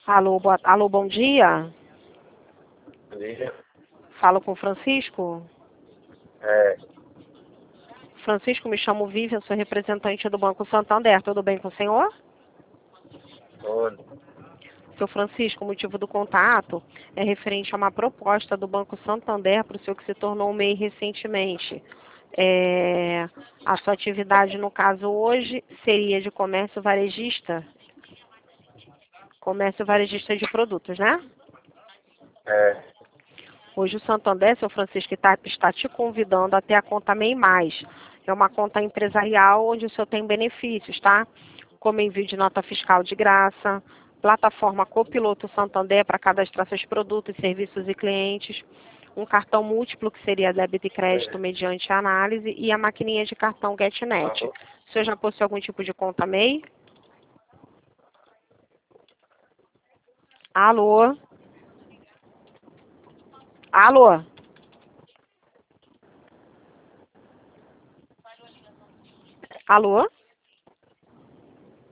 Alô, bom dia. Dia. Falo com o Francisco. É, Francisco, me chamo Vivian, sou representante do Banco Santander. Tudo bem com o senhor? tudo. Seu Francisco, o motivo do contato é referente a uma proposta do Banco Santander para o senhor que se tornou MEI recentemente. A sua atividade, no caso hoje, seria de comércio varejista de produtos, né? É, Hoje o Santander, seu Francisco, está te convidando a ter a conta MEI Mais. É uma conta empresarial onde o senhor tem benefícios, tá? Como envio de nota fiscal de graça, plataforma Copiloto Santander para cadastrar seus produtos, serviços e clientes, um cartão múltiplo que seria débito e crédito mediante análise e a maquininha de cartão GetNet. O senhor já possui algum tipo de conta MEI? Alô? Alô? Alô?